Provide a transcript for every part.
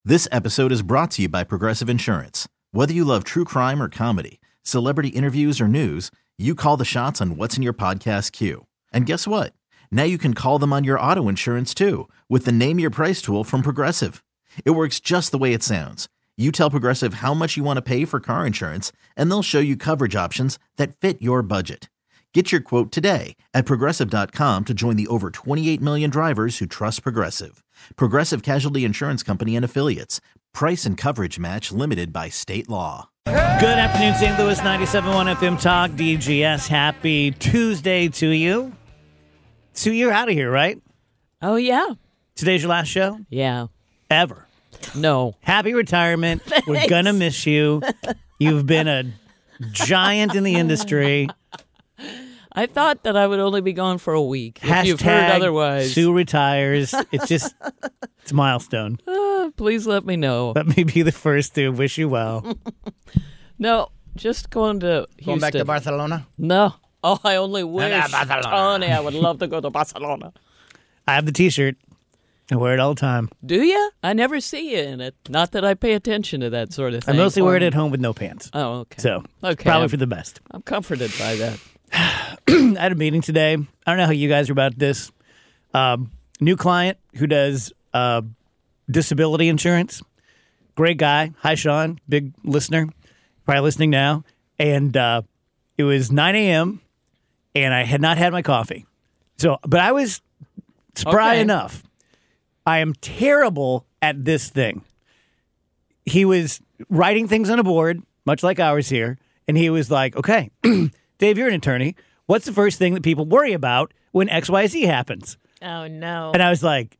This episode is brought to you by Progressive Insurance. Whether you love true crime or comedy, celebrity interviews or news, you call the shots on what's in your podcast queue. And guess what? Now you can call them on your auto insurance too with the Name Your Price tool from Progressive. It works just the way it sounds. You tell Progressive how much you want to pay for car insurance, and they'll show you coverage options that fit your budget. Get your quote today at Progressive.com to join the over 28 million drivers who trust Progressive. Progressive Casualty Insurance Company and Affiliates. Price and coverage match limited by state law. Good afternoon, St. Louis, 97.1 FM Talk, DGS. Happy Tuesday to you. Sue, you're out of here, right? Oh, yeah. Today's your last show? Yeah. Ever. No. Happy retirement. We're going to miss you. You've been a giant in the industry. I thought that I would only be gone for a week. If you've heard otherwise. Sue retires. It's a milestone. Please let me know. Let me be the first to wish you well. No, just going to Houston. Going back to Barcelona? No. Oh, I only wish. Barcelona. Tony, I would love to go to Barcelona. I have the T-shirt. I wear it all the time. Do you? I never see you in it. Not that I pay attention to that sort of thing. I mostly wear it at home with no pants. Oh, okay. So, okay. Probably for the best. I'm comforted by that. I had a meeting today. I don't know how you guys are about this. New client who does disability insurance. Great guy. Hi, Sean. Big listener. Probably listening now. And it was 9 a.m. and I had not had my coffee. But I was spry enough. I am terrible at this thing. He was writing things on a board, much like ours here, and he was like, okay, Dave, you're an attorney. What's the first thing that people worry about when XYZ happens? Oh, no. And I was like,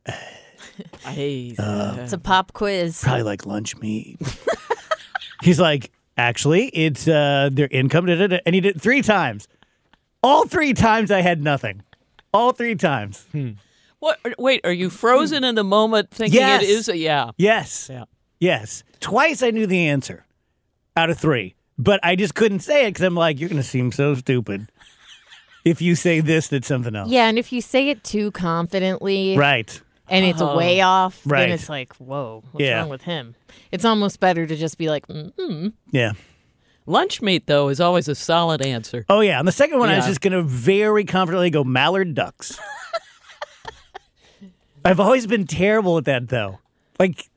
it's a pop quiz. Probably like lunch meat. He's like, actually, it's their income. Da, da, da. And he did it 3 times. All 3 times I had nothing. All 3 times. What? Wait, are you frozen in the moment thinking Yes. it is a yeah? Yes. Yeah. Yes. Twice I knew the answer out of 3. But I just couldn't say it because I'm like, you're going to seem so stupid if you say this, that's something else. Yeah, and if you say it too confidently Right. and it's way off, Right. then it's like, whoa, what's Yeah. wrong with him? It's almost better to just be like, Yeah. Lunch meat, though, is always a solid answer. Oh, yeah. On the second one, I was Yeah. just going to very confidently go mallard ducks. I've always been terrible at that, though. Like,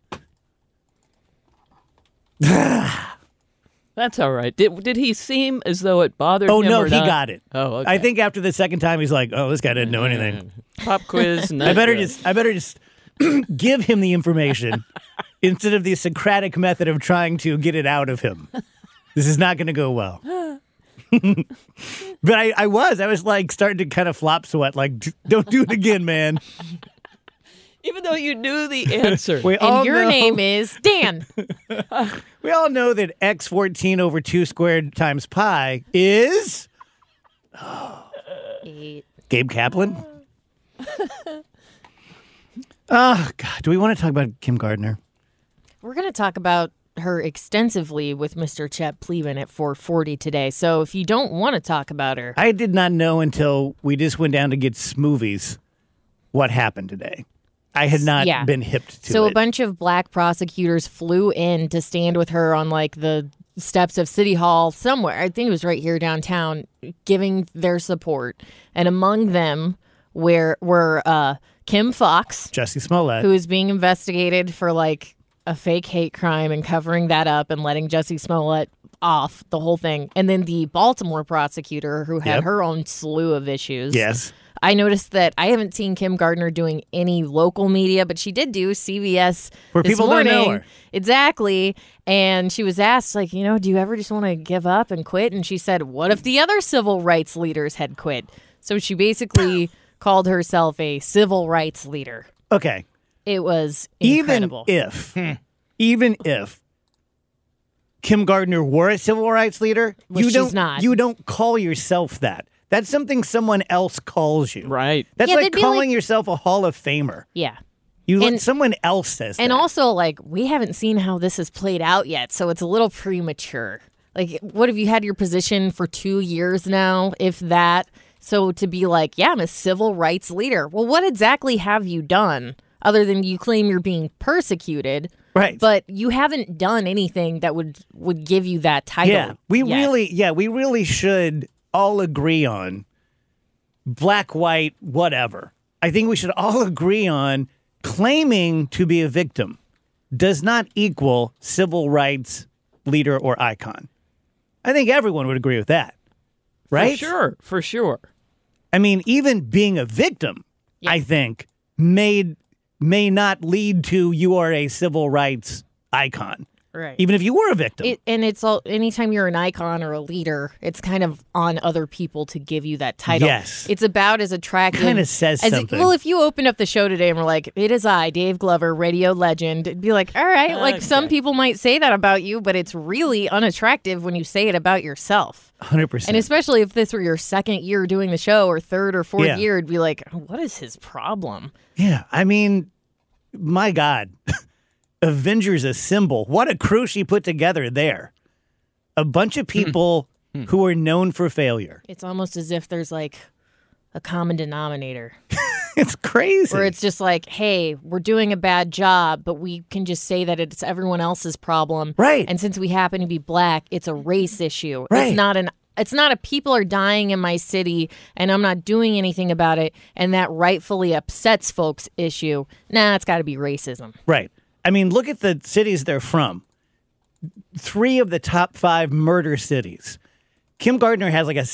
That's all right. Did he seem as though it bothered him? oh, no, or he not? got it. Oh, okay. I think after the second time, he's like, oh, this guy didn't know anything. Pop quiz. I better just give him the information instead of the Socratic method of trying to get it out of him. This is not going to go well. But I was like starting to kind of flop sweat, like, don't do it again, man. Even though you knew the answer. and your name is Dan. We all know that x 14 over 2 squared times pi is 8. Gabe Kaplan. Oh, God. Do we want to talk about Kim Gardner? We're going to talk about her extensively with Mr. Chet Pleban at 4:40 today. So if you don't want to talk about her. I did not know until we just went down to get smoothies what happened today. I had not been hipped to it. So a bunch of black prosecutors flew in to stand with her on like the steps of City Hall somewhere. I think it was right here downtown, giving their support. And among them were Kim Fox, Jussie Smollett, who is being investigated for like a fake hate crime and covering that up and letting Jussie Smollett off the whole thing. And then the Baltimore prosecutor who had her own slew of issues. Yes. I noticed that I haven't seen Kim Gardner doing any local media, but she did do CBS where this people morning. don't know her. Exactly. And she was asked, like, do you ever just want to give up and quit? And she said, what if the other civil rights leaders had quit? So she basically called herself a civil rights leader. Okay. It was incredible. Even if Kim Gardner were a civil rights leader, she's not. You don't call yourself that. That's something someone else calls you. Right. That's Yeah, like they'd be calling like- yourself a Hall of Famer. Yeah. Someone else says that. And also, like, we haven't seen how this has played out yet, so it's a little premature. Like, what have you had your position for 2 years now, if that? So to be like, yeah, I'm a civil rights leader. Well, what exactly have you done other than you claim you're being persecuted Right. But you haven't done anything that would give you that title. Yeah, we yet. really should all agree on black, white, whatever. I think we should all agree on claiming to be a victim does not equal civil rights leader or icon. I think everyone would agree with that, right? For sure. I mean, even being a victim, I think, may not lead to you are a civil rights icon. Right. Even if you were a victim. And it's all, anytime you're an icon or a leader, it's kind of on other people to give you that title. Yes. It's about as attractive. Kind of says something. Well, if you open up the show today and we're like, it is I, Dave Glover, radio legend, it'd be like, all right, like some people might say that about you, but it's really unattractive when you say it about yourself. 100%. And especially if this were your second year doing the show or third or fourth year, it'd be like, what is his problem? Yeah, I mean, my God. Avengers Assemble. What a crew she put together there. A bunch of people who are known for failure. It's almost as if there's like a common denominator. It's crazy. Where it's just like, hey, we're doing a bad job, but we can just say that it's everyone else's problem. Right. And since we happen to be black, it's a race issue. Right. It's not a people are dying in my city and I'm not doing anything about it and that rightfully upsets folks issue. Nah, it's got to be racism. Right. I mean, look at the cities they're from. 3 of the top 5 murder cities. Kim Gardner has like a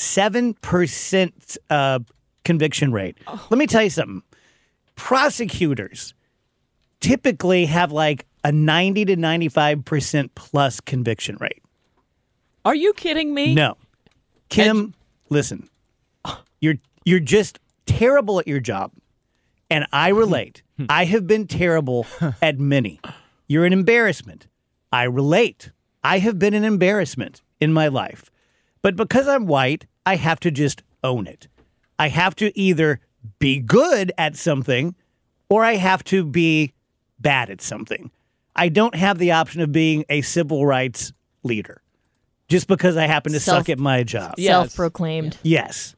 7% conviction rate. Let me tell you something. Prosecutors typically have like a 90 to 95% plus conviction rate. Are you kidding me? No. Kim, listen. You're just terrible at your job. And I relate. I have been terrible at many. You're an embarrassment. I relate. I have been an embarrassment in my life. But because I'm white, I have to just own it. I have to either be good at something or I have to be bad at something. I don't have the option of being a civil rights leader just because I happen to suck at my job. Yes. Self-proclaimed. Yes.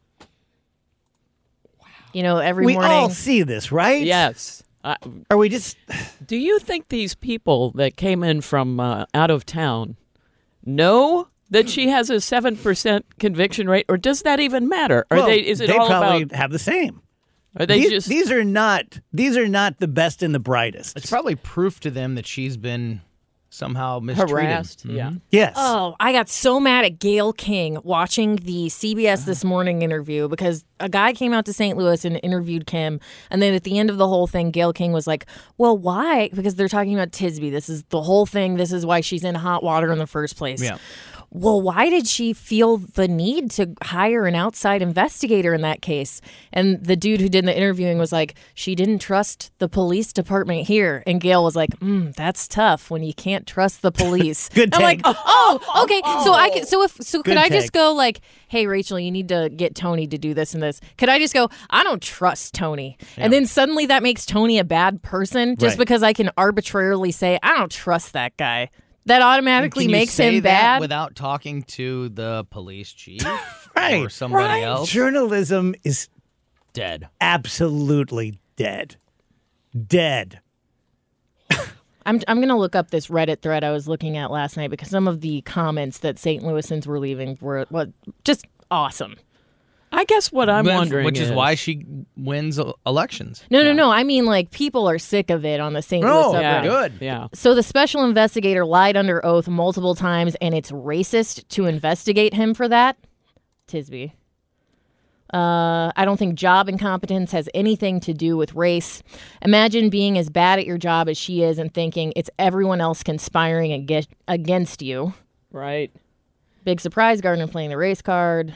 You know, every We morning. all see this, right? Yes. Are we just... Do you think these people that came in from out of town know that she has a 7% conviction rate, or does that even matter? Are Well, is it they all probably about? have the same. Are they just? These are not the best and the brightest. It's probably proof to them that she's been somehow mistreated. harassed? Yeah. Yes. Oh, I got so mad at Gayle King watching the CBS This Morning interview because a guy came out to St. Louis and interviewed Kim. And then at the end of the whole thing, Gayle King was like, well, why? Because they're talking about Tisby. This is the whole thing. This is why she's in hot water in the first place. Yeah. Well, why did she feel the need to hire an outside investigator in that case? And the dude who did the interviewing was like, she didn't trust the police department here. And Gayle was like, that's tough when you can't trust the police. Good I'm like, take. okay. So could I just take. go like, hey, Rachel, you need to get Tony to do this and this. Could I just go, I don't trust Tony. Yeah. And then suddenly that makes Tony a bad person just Right. because I can arbitrarily say, I don't trust that guy. That automatically Can you makes say him that bad. without talking to the police chief Right. or somebody Right. else? Journalism is Dead. absolutely dead. Dead. I'm going to look up this Reddit thread I was looking at last night because some of the comments that St. Louisans were leaving were just awesome. I guess what I'm wondering Which is why she wins elections. No. I mean, like, people are sick of it on the St. Louis Oh, subreddit. Yeah, Good. Yeah. So the special investigator lied under oath multiple times, and it's racist to investigate him for that. Tisby. I don't think job incompetence has anything to do with race. Imagine being as bad at your job as she is and thinking it's everyone else conspiring against you. Right. Big surprise, Gardner playing the race card.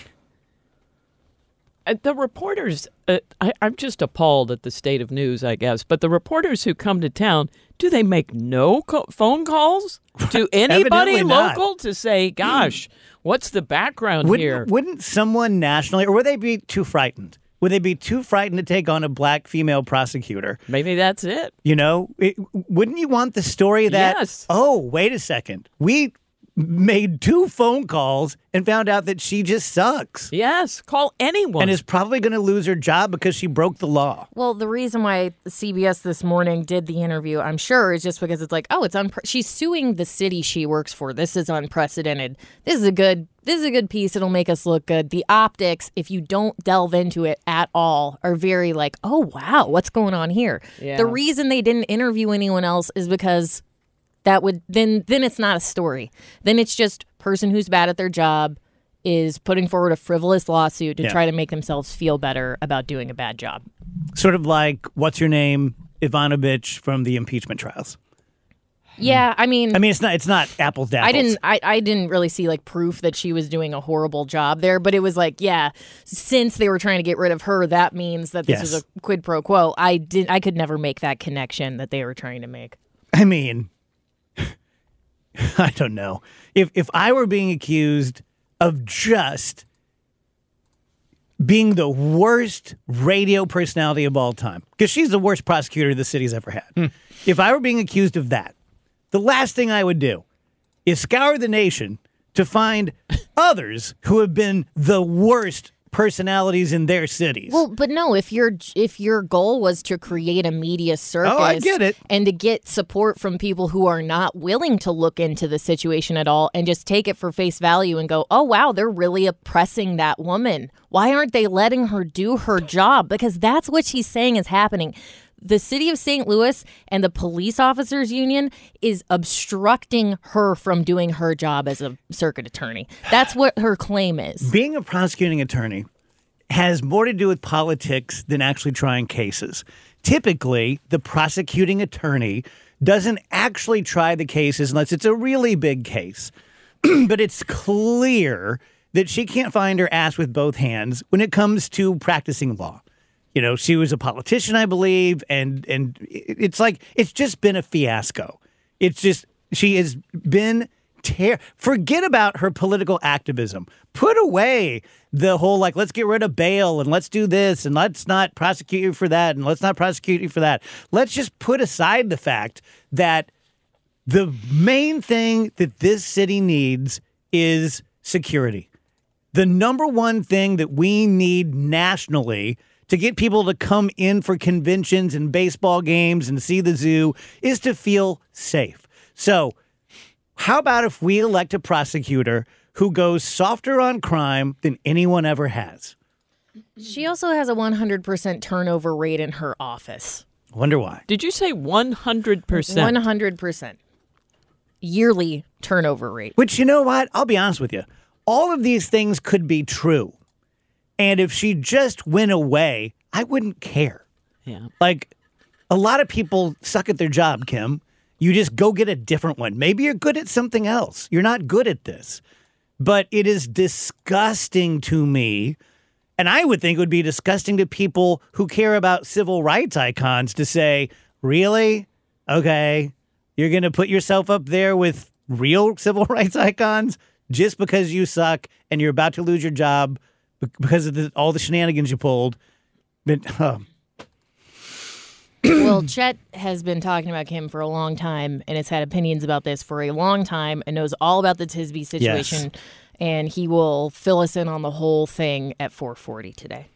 The reporters, I'm just appalled at the state of news, I guess. But the reporters who come to town, do they make no phone calls to anybody Evidently not. local to say, gosh, what's the background here? Wouldn't someone nationally, or would they be too frightened? Would they be too frightened to take on a black female prosecutor? Maybe that's it. You know, wouldn't you want the story that, Yes. oh, wait a second, we made 2 phone calls and found out that she just sucks Yes, call anyone. and is probably going to lose her job because she broke the law. Well, the reason why CBS this morning did the interview, I'm sure, is just because it's like, oh, it's she's suing the city she works for. This is unprecedented. This is a good piece. It'll make us look good. The optics, if you don't delve into it at all, are very like, oh wow, what's going on here? Yeah. The reason they didn't interview anyone else is because that would then it's not a story. Then it's just person who's bad at their job is putting forward a frivolous lawsuit to try to make themselves feel better about doing a bad job. Sort of like, what's your name, Ivanovich from the impeachment trials. Yeah, I mean, it's not apples to apples. I didn't really see like proof that she was doing a horrible job there, but it was like, yeah, since they were trying to get rid of her, that means that this is a quid pro quo. I could never make that connection that they were trying to make. I mean, I don't know. If I were being accused of just being the worst radio personality of all time, because she's the worst prosecutor the city's ever had. If I were being accused of that, the last thing I would do is scour the nation to find others who have been the worst personalities in their cities. Well, but no, if your goal was to create a media circus, I get it, and to get support from people who are not willing to look into the situation at all and just take it for face value and go, oh wow, they're really oppressing that woman. Why aren't they letting her do her job? Because that's what she's saying is happening. The city of St. Louis and the police officers union is obstructing her from doing her job as a circuit attorney. That's what her claim is. Being a prosecuting attorney has more to do with politics than actually trying cases. Typically, the prosecuting attorney doesn't actually try the cases unless it's a really big case. But it's clear that she can't find her ass with both hands when it comes to practicing law. You know, she was a politician, I believe, and it's like it's just been a fiasco. It's just she has been forget about her political activism. Put away the whole like let's get rid of bail and let's do this and let's not prosecute you for that and let's not prosecute you for that. Let's just put aside the fact that the main thing that this city needs is security. The number one thing that we need nationally to get people to come in for conventions and baseball games and see the zoo is to feel safe. So how about if we elect a prosecutor who goes softer on crime than anyone ever has? She also has a 100% turnover rate in her office. Wonder why. Did you say 100%? 100%. Yearly turnover rate. Which, you know what? I'll be honest with you. All of these things could be true. And if she just went away, I wouldn't care. Yeah. Like, a lot of people suck at their job, Kim. You just go get a different one. Maybe you're good at something else. You're not good at this. But it is disgusting to me, and I would think it would be disgusting to people who care about civil rights icons to say, really? Okay, you're going to put yourself up there with real civil rights icons just because you suck and you're about to lose your job because of all the shenanigans you pulled. But, Well, Chet has been talking about Kim for a long time and has had opinions about this for a long time and knows all about the Tisby situation. Yes. And he will fill us in on the whole thing at 4:40 today.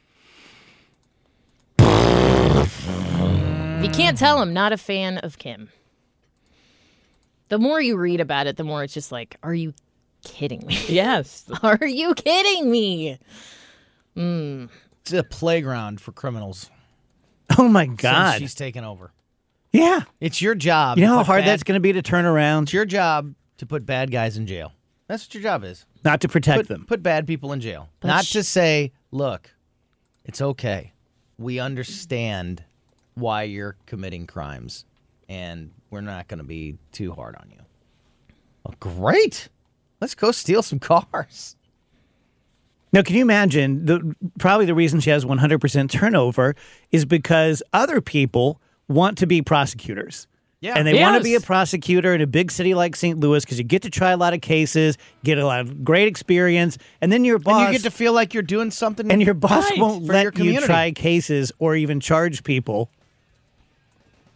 You can't tell him, not a fan of Kim. The more you read about it, the more it's just like, are you kidding me? Yes. Are you kidding me? It's a playground for criminals. Oh, my God. Since she's taken over. Yeah. It's your job. You know how hard that's going to be to turn around? It's your job to put bad guys in jail. That's what your job is. Not to protect them. Put bad people in jail. Not to say, look, it's okay. We understand why you're committing crimes, and we're not going to be too hard on you. Oh, great. Let's go steal some cars. Now, can you imagine, probably the reason she has 100% turnover is because other people want to be prosecutors. Yeah. And they want to be a prosecutor in a big city like St. Louis because you get to try a lot of cases, get a lot of great experience, and then your boss... And you get to feel like you're doing something and your boss won't let you try cases or even charge people. Yeah.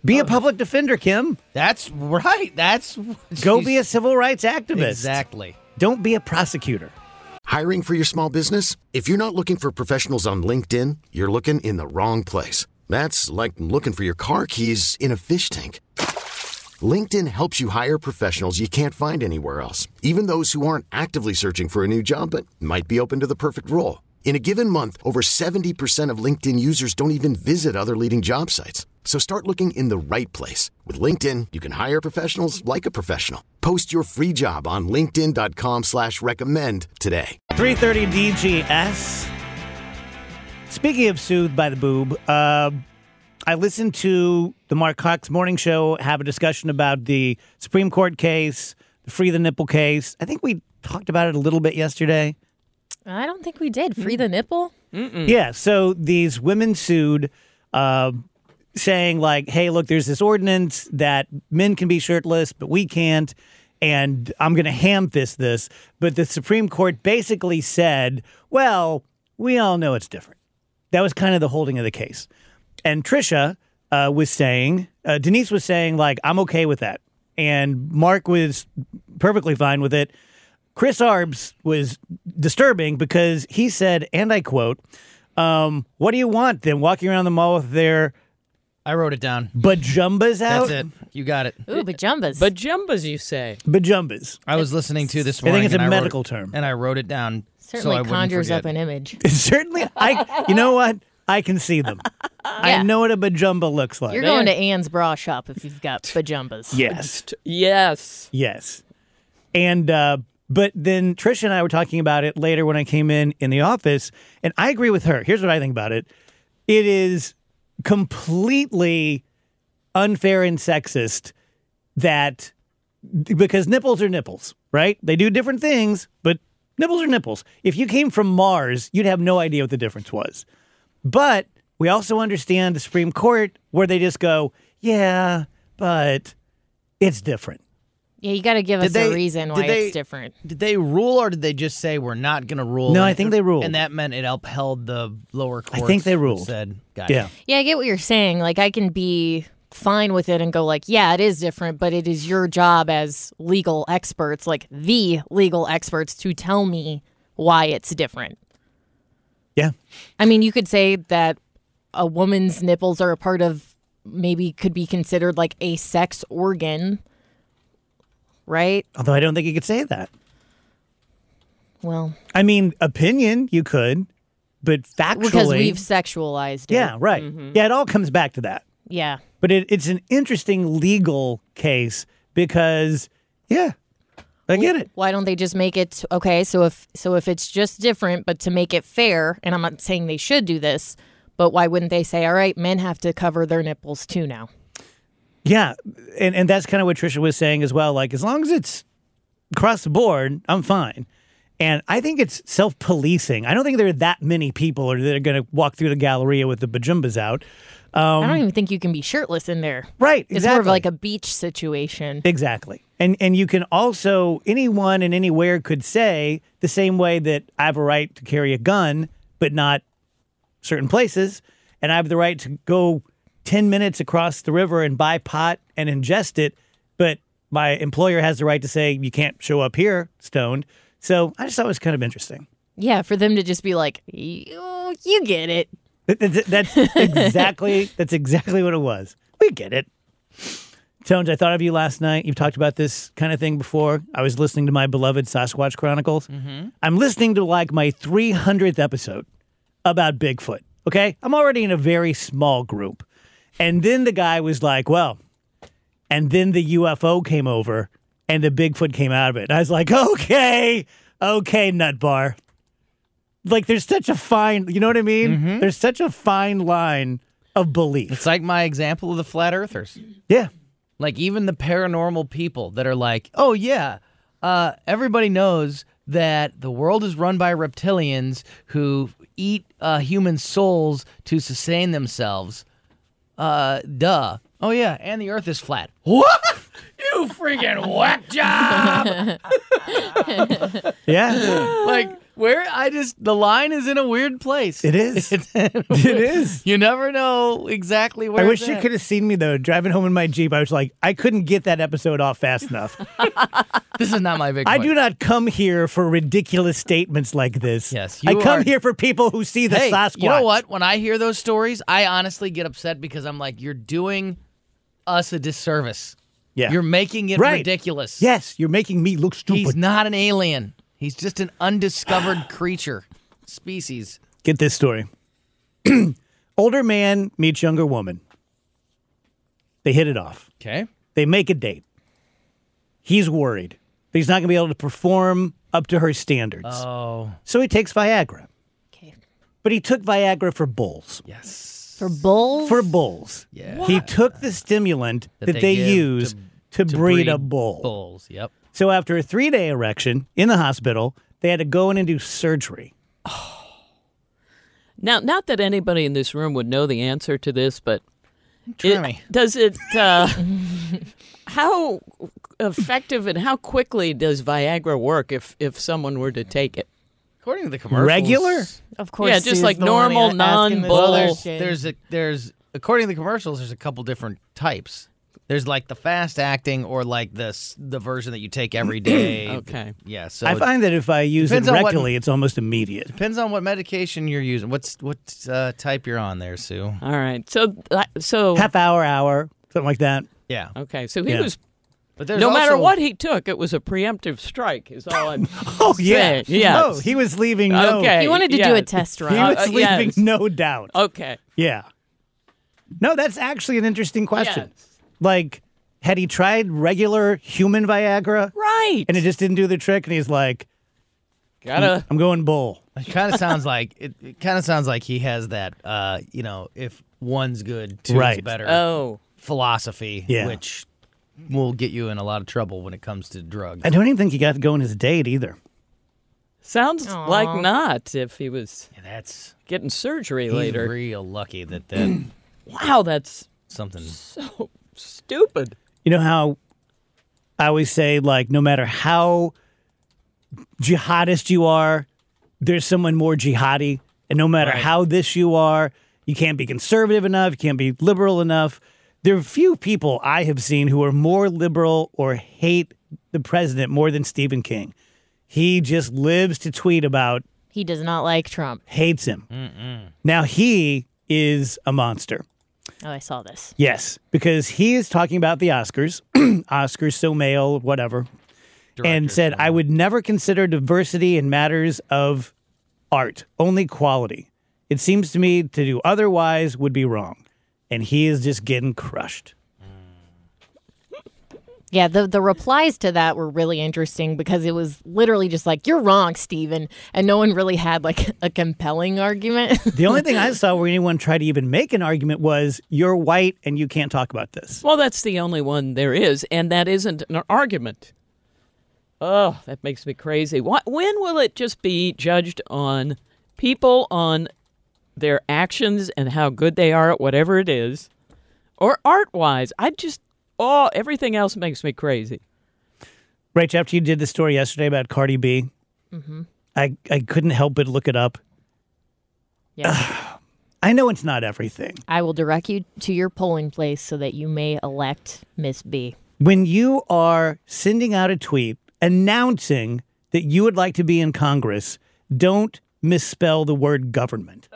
Be a public defender, Kim. That's right. Go be a civil rights activist. Exactly. Don't be a prosecutor. Hiring for your small business? If you're not looking for professionals on LinkedIn, you're looking in the wrong place. That's like looking for your car keys in a fish tank. LinkedIn helps you hire professionals you can't find anywhere else, even those who aren't actively searching for a new job but might be open to the perfect role. In a given month, over 70% of LinkedIn users don't even visit other leading job sites. So start looking in the right place. With LinkedIn, you can hire professionals like a professional. Post your free job on linkedin.com/recommend today. 3:30 DGS. Speaking of soothed by the boob, I listened to the Mark Cox Morning Show have a discussion about the Supreme Court case, the Free the Nipple case. I think we talked about it a little bit yesterday. I don't think we did. Free the nipple? Yeah, so these women sued saying like, hey, look, there's this ordinance that men can be shirtless, but we can't, and I'm going to ham fist this. But the Supreme Court basically said, well, we all know it's different. That was kind of the holding of the case. And Trisha was saying, Denise was saying, like, I'm okay with that. And Mark was perfectly fine with it. Chris Arbs was disturbing because he said, and I quote, what do you want them walking around the mall with their I wrote it down. bajumbas out? That's it. You got it. Ooh, bajumbas. Bajumbas, you say? Bajumbas. I was listening to this I morning. think it's a and I medical wrote, term. And I wrote it down. Certainly so I wouldn't conjures forget. up an image. Certainly, you know what? I can see them. I know what a bajumba looks like. You're going to Ann's bra shop if you've got bajumbas. Yes. Yes. Yes. And, but then Trisha and I were talking about it later when I came in the office, and I agree with her. Here's what I think about it. It is completely unfair and sexist that, because nipples are nipples, right? They do different things, but nipples are nipples. If you came from Mars, you'd have no idea what the difference was. But we also understand the Supreme Court where they just go, yeah, but it's different. Yeah, you got to give us a reason why it's different. Did they rule, or did they just say we're not going to rule? No, I think they ruled. And that meant it upheld the lower courts. I think they which ruled. Said, got it. Yeah. Yeah, I get what you're saying. Like, I can be fine with it and go like, yeah, it is different, but it is your job as legal experts, like the legal experts, to tell me why it's different. Yeah. I mean, you could say that a woman's nipples are a part of, maybe could be considered like a sex organ, right? Although I don't think you could say that. Well, I mean, opinion, you could, but factually. because we've sexualized it. Yeah, right. Yeah, it all comes back to that. Yeah. But it's an interesting legal case because, yeah, I get it. Why don't they just make it okay? So if it's just different, but to make it fair, and I'm not saying they should do this, but why wouldn't they say, all right, men have to cover their nipples too now? Yeah, and that's kind of what Trisha was saying as well. Like, as long as it's across the board, I'm fine. And I think it's self-policing. I don't think there are that many people that are going to walk through the Galleria with the bajumbas out. I don't even think you can be shirtless in there. Right, It's more of exactly. like a beach situation. Exactly. And you can also, anyone and anywhere could say the same way that I have a right to carry a gun, but not certain places, and I have the right to go 10 minutes across the river and buy pot and ingest it, but my employer has the right to say, you can't show up here stoned. So I just thought it was kind of interesting. Yeah, for them to just be like, you get it. That's exactly what it was. We get it. Tones, I thought of you last night. You've talked about this kind of thing before. I was listening to my beloved Sasquatch Chronicles. Mm-hmm. I'm listening to like my 300th episode about Bigfoot. Okay? I'm already in a very small group. And then the guy was like, well, and then the UFO came over and the Bigfoot came out of it. And I was like, okay, nut bar. Like, there's such a fine, you know what I mean? Mm-hmm. There's such a fine line of belief. It's like my example of the flat earthers. Yeah. Like, even the paranormal people that are like, oh, yeah, everybody knows that the world is run by reptilians who eat human souls to sustain themselves. Duh. Oh, yeah, and the earth is flat. What? You freaking whack job! Yeah. The line is in a weird place. It is. It is. You never know exactly where I wish it's you at. could have seen me, though, driving home in my Jeep. I was like, I couldn't get that episode off fast enough. This is not my big I point. do not come here for ridiculous statements like this. Yes, I you come are- here for people who see the Hey, Sasquatch. you know what? When I hear those stories, I honestly get upset because I'm like, you're doing us a disservice. Yeah. You're making it Right. ridiculous. Yes, you're making me look stupid. He's not an alien. He's just an undiscovered creature. Species. Get this story. Older man meets younger woman. They hit it off. Okay. They make a date. He's worried that he's not going to be able to perform up to her standards. Oh, So he takes Viagra. Okay. But he took Viagra for bulls. yes. For bulls? For bulls. Yeah. He took the stimulant that they give use to breed a bull. Bulls. Yep. So after a 3-day erection in the hospital, they had to go in and do surgery. Now, not that anybody in this room would know the answer to this, but Try me. does it? How effective and how quickly does Viagra work if someone were to take it? According to the commercials. Regular? Of course. Yeah, just Sue's like the one normal, asking this non-bull. Well, question. there's according to the commercials, there's a couple different types. There's like the fast acting or like the version that you take every day. Okay. Yeah. So I find that if I use it Depends on what- rectally, it's almost immediate. depends on what medication you're using. What type you're on there, Sue? All right. So Half hour, something like that. Yeah. okay. So he Yeah. was. But there's No matter also- what he took, it was a preemptive strike. Is all I'm Oh, saying. Yeah. No, he was leaving no. Okay. He wanted to do yeah. a test He run. was leaving yes. no doubt. Okay. Yeah. No, that's actually an interesting question. Yes. Like, had he tried regular human Viagra Right. and it just didn't do the trick? And he's like, Gotta. I'm going bull. It kind of sounds like it kind of sounds like he has that if one's good, two's Right. better Oh. philosophy, Yeah. which will get you in a lot of trouble when it comes to drugs. I don't even think he got to go on his date either. Sounds Aw. like not if he was Yeah, that's getting surgery he's later. real lucky that Wow, that's something. so stupid. You know how I always say, like, no matter how jihadist you are, there's someone more jihadi. And no matter Right. how this you are, you can't be conservative enough, you can't be liberal enough. There are few people I have seen who are more liberal or hate the president more than Stephen King. He just lives to tweet about, He does not like Trump. hates him. Now he is a monster. Oh, I saw this. Yes, because he is talking about the Oscars, Oscars so male, whatever, and said, I would never consider diversity in matters of art, only quality. It seems to me to do otherwise would be wrong. And he is just getting crushed. Yeah, the replies to that were really interesting because it was literally just like, you're wrong, Steven. And no one really had like a compelling argument. The only thing I saw where anyone tried to even make an argument was, you're white and you can't talk about this. Well, that's the only one there is, and that isn't an argument. Oh, that makes me crazy. When will it just be judged on people on their actions and how good they are at whatever it is, or art-wise? Everything else makes me crazy. Rach, after you did the story yesterday about Cardi B, I couldn't help but look it up. Yeah. I know it's not everything. I will direct you to your polling place so that you may elect Miss B. When you are sending out a tweet announcing that you would like to be in Congress, don't misspell the word government.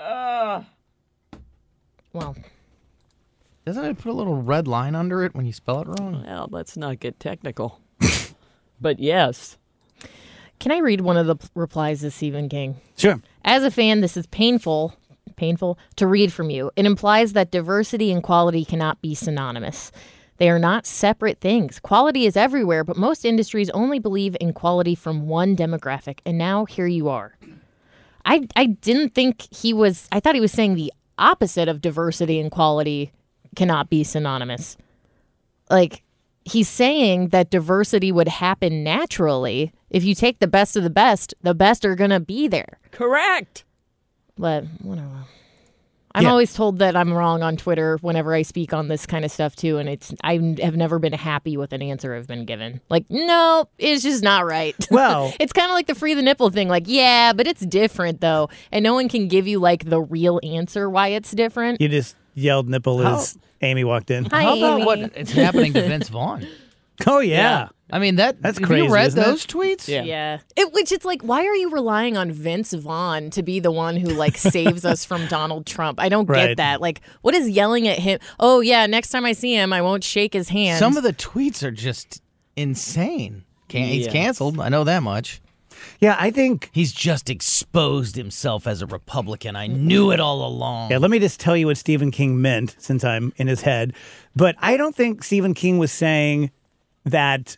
Well, Doesn't it put a little red line under it when you spell it wrong? Well, let's not get technical. But yes. can I read one of the replies to Stephen King? Sure. As a fan, this is painful to read from you. It implies that diversity and quality cannot be synonymous. They are not separate things. Quality is everywhere, but most industries only believe in quality from one demographic. And now here you are. I didn't think I thought he was saying the opposite of diversity and quality cannot be synonymous. Like, he's saying that diversity would happen naturally. If you take the best of the best are going to be there. Correct. But whatever. I'm Yeah. always told that I'm wrong on Twitter whenever I speak on this kind of stuff too, and I have never been happy with an answer I've been given. Like, no, it's just not right. Well- it's kind of like the free the nipple thing. Like, yeah, but it's different though, and no one can give you like the real answer why it's different. You just yelled nipple as Amy walked in. Hi, How about Amy. what it's happening to Vince Vaughn? Oh, yeah. I mean, that's That's have crazy, you read isn't it? those tweets? Yeah. Which it's like, why are you relying on Vince Vaughn to be the one who like saves us from Donald Trump? I don't Right. get that. Like, what is yelling at him? Oh yeah, next time I see him, I won't shake his hand. Some of the tweets are just insane. He's Yes. canceled. I know that much. Yeah, I think. He's just exposed himself as a Republican. I knew it all along. Yeah, let me just tell you what Stephen King meant since I'm in his head. But I don't think Stephen King was saying that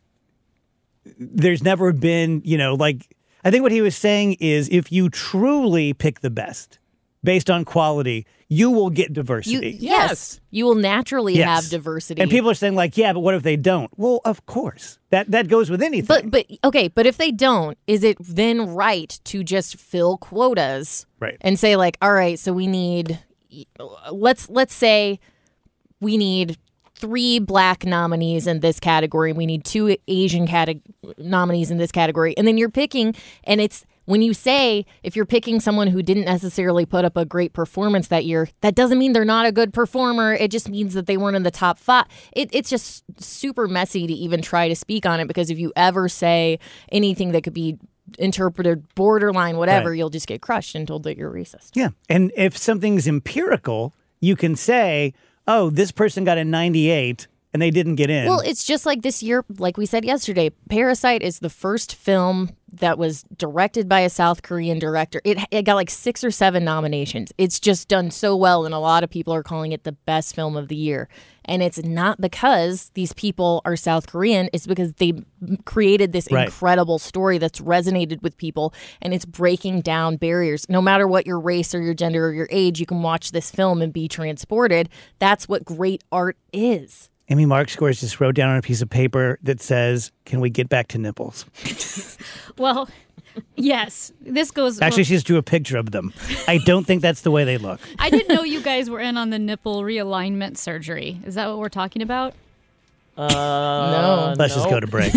there's never been, I think what he was saying is if you truly pick the best based on quality, you will get diversity. Yes, you will naturally Yes. have diversity. And people are saying like, yeah, but what if they don't? Well, of course. That goes with anything. But if they don't, is it then right to just fill quotas? Right. And say like, all right, so we need, let's say we need 3 black nominees in this category. We need 2 Asian nominees in this category. And then you're picking, and it's when you say if you're picking someone who didn't necessarily put up a great performance that year, that doesn't mean they're not a good performer. It just means that they weren't in the top 5. It's just super messy to even try to speak on it, because if you ever say anything that could be interpreted borderline whatever, Right. you'll just get crushed and told that you're racist. Yeah. And if something's empirical, you can say, oh, this person got a 98 and they didn't get in. Well, it's just like this year, like we said yesterday, Parasite is the first film that was directed by a South Korean director. It got like 6 or 7 nominations. It's just done so well, and a lot of people are calling it the best film of the year. And it's not because these people are South Korean. It's because they created this Right. incredible story that's resonated with people, and it's breaking down barriers. No matter what your race or your gender or your age, you can watch this film and be transported. That's what great art is. Amy Markscores just wrote down on a piece of paper that says, can we get back to nipples? Well, yes, this goes. Actually, she just drew a picture of them. I don't think that's the way they look. I didn't know you guys were in on the nipple realignment surgery. Is that what we're talking about? No. Let's just go to break.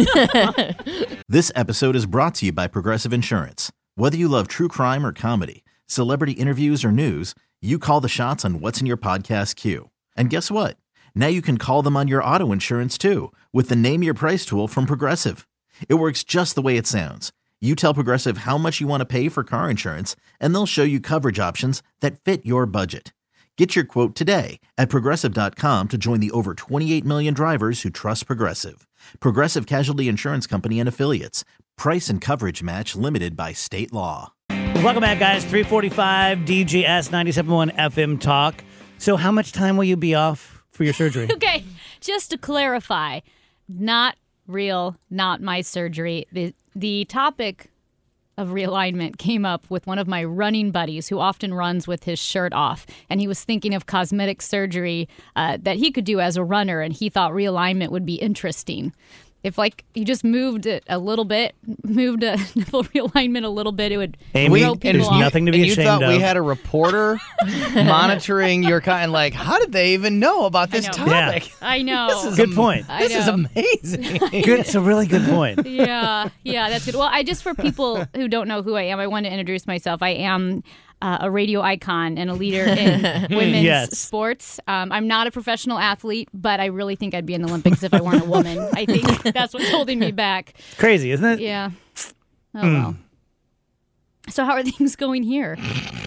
This episode is brought to you by Progressive Insurance. Whether you love true crime or comedy, celebrity interviews or news, you call the shots on what's in your podcast queue. And guess what? Now you can call them on your auto insurance too with the Name Your Price tool from Progressive. It works just the way it sounds. You tell Progressive how much you want to pay for car insurance, and they'll show you coverage options that fit your budget. Get your quote today at Progressive.com to join the over 28 million drivers who trust Progressive. Progressive Casualty Insurance Company and Affiliates. Price and coverage match limited by state law. Welcome back, guys. 345 DGS 97.1 FM Talk. So how much time will you be off for your surgery? Okay, just to clarify, not real, not my surgery. The topic of realignment came up with one of my running buddies who often runs with his shirt off, and he was thinking of cosmetic surgery that he could do as a runner, and he thought realignment would be interesting. If like you just moved it a little bit, moved a nipple realignment a little bit, it would Amy, throw people there's off. nothing to be and you ashamed thought we of. had a reporter monitoring your kind, like, how did they even know about this know. topic? I know. This is Good point. I This is know. amazing. Good. It's a really good point. Yeah, that's good. Well, I just for people who don't know who I am, I want to introduce myself. I am a radio icon and a leader in women's Yes. sports. I'm not a professional athlete, but I really think I'd be in the Olympics if I weren't a woman. I think that's what's holding me back. Crazy, isn't it? Yeah. Oh well. So how are things going here?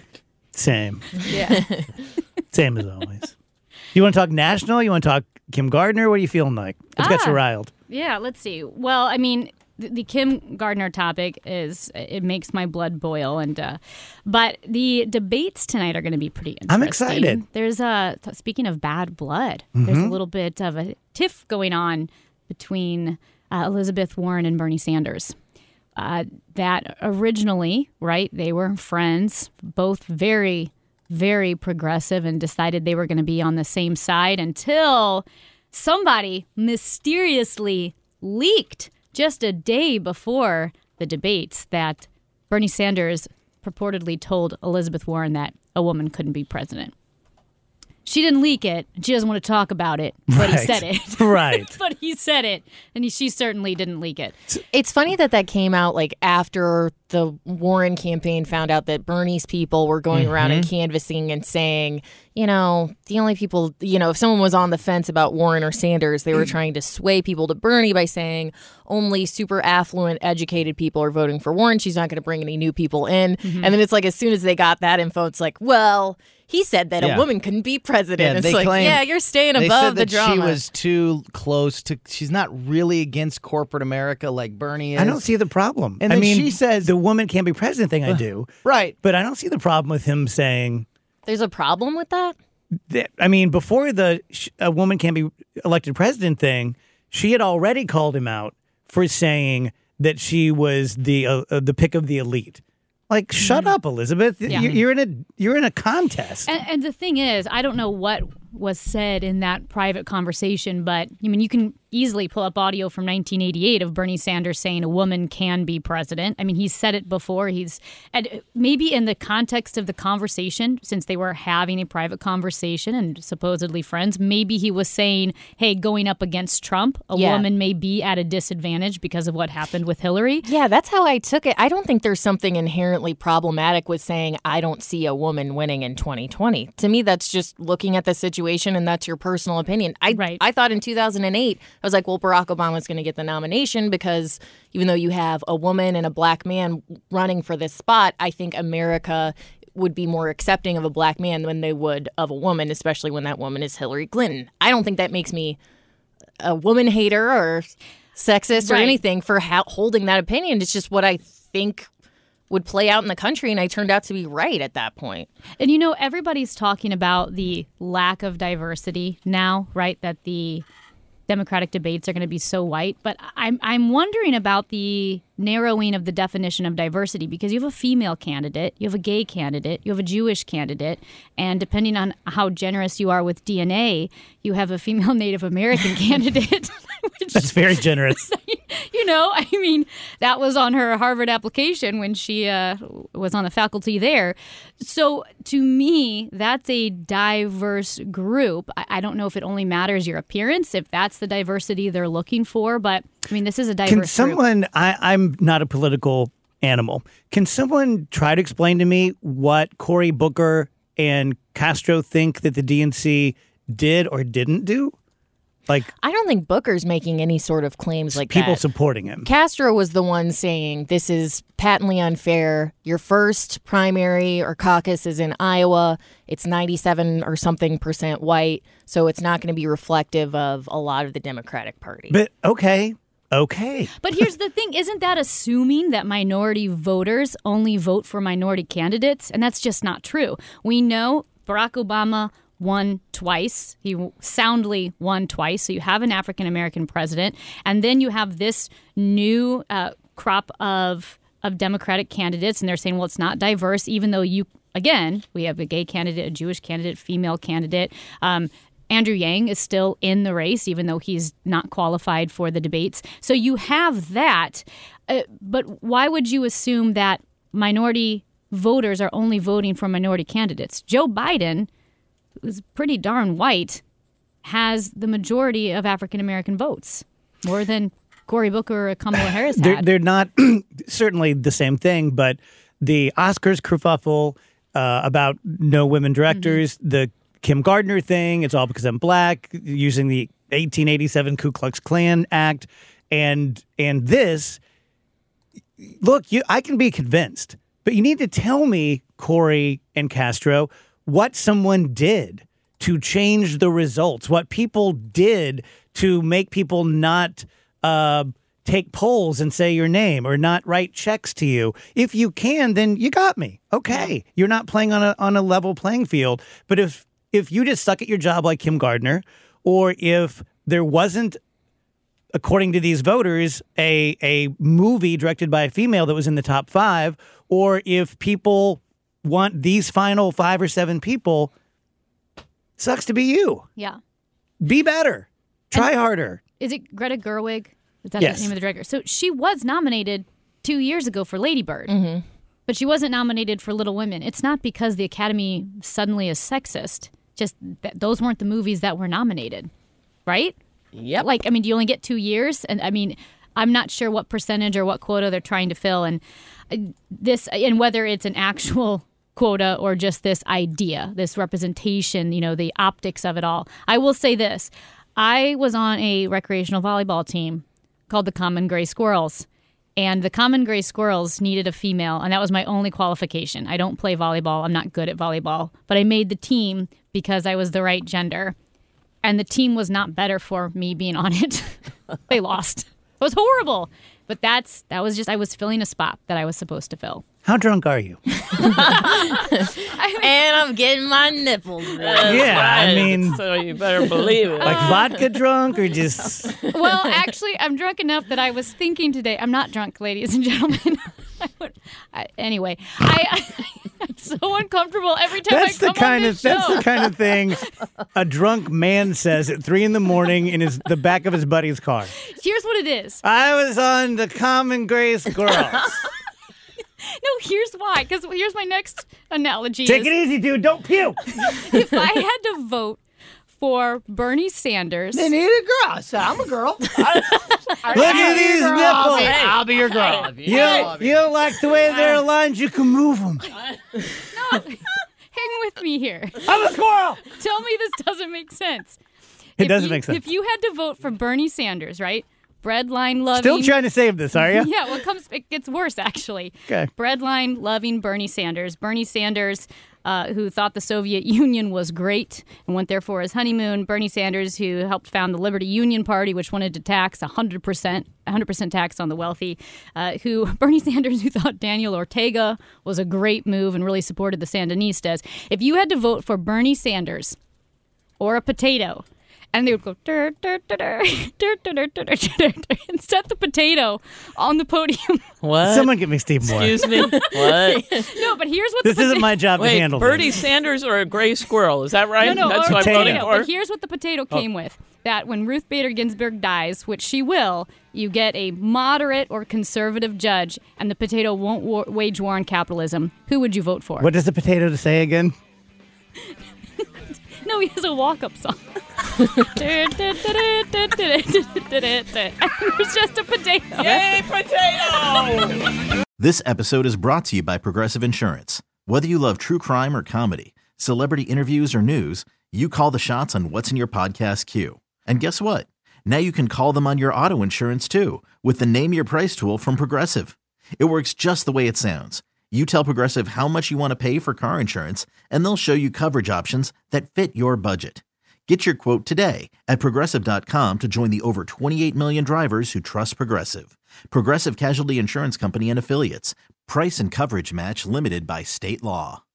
Same. Yeah. Same as always. You want to talk national? You want to talk Kim Gardner? What are you feeling like? What's got you riled? Yeah, let's see. Well, I mean, the Kim Gardner topic it makes my blood boil, and but the debates tonight are going to be pretty interesting. I'm excited. There's speaking of bad blood, there's a little bit of a tiff going on between Elizabeth Warren and Bernie Sanders. That originally, right, they were friends, both very, very progressive, and decided they were going to be on the same side until somebody mysteriously leaked just a day before the debates that Bernie Sanders purportedly told Elizabeth Warren that a woman couldn't be president. she didn't leak it. She doesn't want to talk about it, but he said it. Right. But he said it, and she certainly didn't leak it. It's funny that came out like after the Warren campaign found out that Bernie's people were going around and canvassing and saying, the only people, if someone was on the fence about Warren or Sanders, they were trying to sway people to Bernie by saying only super affluent, educated people are voting for Warren. She's not going to bring any new people in. And then it's like as soon as they got that info, it's like, well, he said that a woman couldn't be president. Yeah, it's they like, claim- you're staying They above said the that drama. she was too close to. She's not really against corporate America like Bernie is. I don't see the problem. And then she says the woman can't be president thing. I do. Right. But I don't see the problem with him saying There's a problem with that? that. I mean, before the a woman can't be elected president thing, she had already called him out for saying that she was the pick of the elite. Like, shut up, Elizabeth. Yeah. You're in a contest. And the thing is, I don't know what was said in that private conversation, but I mean, you can easily pull up audio from 1988 of Bernie Sanders saying a woman can be president. I mean, he's said it before. And maybe in the context of the conversation, since they were having a private conversation and supposedly friends, maybe he was saying, hey, going up against Trump, a woman may be at a disadvantage because of what happened with Hillary. Yeah, that's how I took it. I don't think there's something inherently problematic with saying I don't see a woman winning in 2020. To me, that's just looking at the situation, and that's your personal opinion. I thought in 2008, I was like, well, Barack Obama's going to get the nomination because even though you have a woman and a black man running for this spot, I think America would be more accepting of a black man than they would of a woman, especially when that woman is Hillary Clinton. I don't think that makes me a woman hater or sexist or anything for holding that opinion. It's just what I think would play out in the country, and I turned out to be right at that point. And everybody's talking about the lack of diversity now, right? That the Democratic debates are going to be so white. But I'm wondering about the narrowing of the definition of diversity, because you have a female candidate, you have a gay candidate, you have a Jewish candidate, and depending on how generous you are with DNA, you have a female Native American candidate. That's very generous. I mean, that was on her Harvard application when she was on the faculty there. So to me, that's a diverse group. I don't know if it only matters your appearance, if that's the diversity they're looking for, but I mean, this is a diverse Can someone, group. I'm not a political animal. Can someone try to explain to me what Cory Booker and Castro think that the DNC did or didn't do? Like, I don't think Booker's making any sort of claims like people that. supporting him. Castro was the one saying this is patently unfair. Your first primary or caucus is in Iowa. It's 97 or something % white, so it's not going to be reflective of a lot of the Democratic Party. But okay. But here's the thing. Isn't that assuming that minority voters only vote for minority candidates? And that's just not true. We know Barack Obama won twice. He soundly won twice. So you have an African-American president. And then you have this new crop of Democratic candidates. And they're saying, well, it's not diverse, even though we have a gay candidate, a Jewish candidate, female candidate. Andrew Yang is still in the race, even though he's not qualified for the debates. So you have that. But why would you assume that minority voters are only voting for minority candidates? Joe Biden, who's pretty darn white, has the majority of African-American votes, more than Cory Booker or Kamala Harris had. They're not certainly the same thing, but the Oscars kerfuffle about no women directors, the Kim Gardner thing, it's all because I'm black, using the 1887 Ku Klux Klan Act, and this, look, I can be convinced, but you need to tell me, Cory and Castro, what someone did to change the results, what people did to make people not take polls and say your name or not write checks to you. If you can, then you got me. Okay, you're not playing on a level playing field. But if you just suck at your job like Kim Gardner, or if there wasn't, according to these voters, a movie directed by a female that was in the top 5, or if people want these final 5 or 7 people, sucks to be you. Yeah. Be better. Try harder. Is it Greta Gerwig? Is that Yes. the name of the director? So she was nominated 2 years ago for Lady Bird, but she wasn't nominated for Little Women. It's not because the Academy suddenly is sexist. just those weren't the movies that were nominated, right? Yep. Like, I mean, do you only get 2 years? And I mean, I'm not sure what percentage or what quota they're trying to fill, and whether it's an actual quota or just this idea, this representation, the optics of it all. I will say this. I was on a recreational volleyball team called the Common Gray Squirrels, and the Common Gray Squirrels needed a female, and that was my only qualification. I don't play volleyball. I'm not good at volleyball, but I made the team because I was the right gender, and the team was not better for me being on it. They lost. It was horrible, but that was just, I was filling a spot that I was supposed to fill. How drunk are you? And I'm getting my nipples red. Yeah, I mean, so you better believe it. like vodka drunk or just... Well, actually, I'm drunk enough that I was thinking today. I'm not drunk, ladies and gentlemen. Anyway, I'm so uncomfortable every time I come on this show. That's the kind of thing a drunk man says at 3 a.m. in the back of his buddy's car. Here's what it is. I was on the Common Gray Squirrels. No, here's why. Because here's my next analogy. Take it easy, dude. Don't puke. If I had to vote for Bernie Sanders... They need a girl. So I'm a girl. Look at these nipples. I'll be your girl. You don't like the way they're aligned? You can move them. No, hang with me here. I'm a squirrel. Tell me this doesn't make sense. It doesn't make sense. If you had to vote for Bernie Sanders, right? Breadline loving. Still trying to save this, are you? Yeah, well, it gets worse, actually. Okay. Breadline loving Bernie Sanders. Bernie Sanders, who thought the Soviet Union was great and went there for his honeymoon. Bernie Sanders, who helped found the Liberty Union Party, which wanted to tax 100% tax on the wealthy. Bernie Sanders, who thought Daniel Ortega was a great move and really supported the Sandinistas. If you had to vote for Bernie Sanders or a potato, and they would go and set the potato on the podium. What? Someone get me Steve Moore. Excuse me? What? No, but here's what This isn't my job to Wait, handle. Bernie this. Sanders or a gray squirrel? Is that right? No, That's or what I'm a voting potato. for. But here's what the potato came with. That when Ruth Bader Ginsburg dies, which she will, you get a moderate or conservative judge, and the potato won't wage war on capitalism. Who would you vote for? What does the potato say again? No, he has a walk-up song. It was just a potato. Yay, potato! This episode is brought to you by Progressive Insurance. Whether you love true crime or comedy, celebrity interviews or news, you call the shots on what's in your podcast queue. And guess what? Now you can call them on your auto insurance too with the Name Your Price tool from Progressive. It works just the way it sounds. You tell Progressive how much you want to pay for car insurance, and they'll show you coverage options that fit your budget. Get your quote today at Progressive.com to join the over 28 million drivers who trust Progressive. Progressive Casualty Insurance Company and Affiliates. Price and coverage match limited by state law.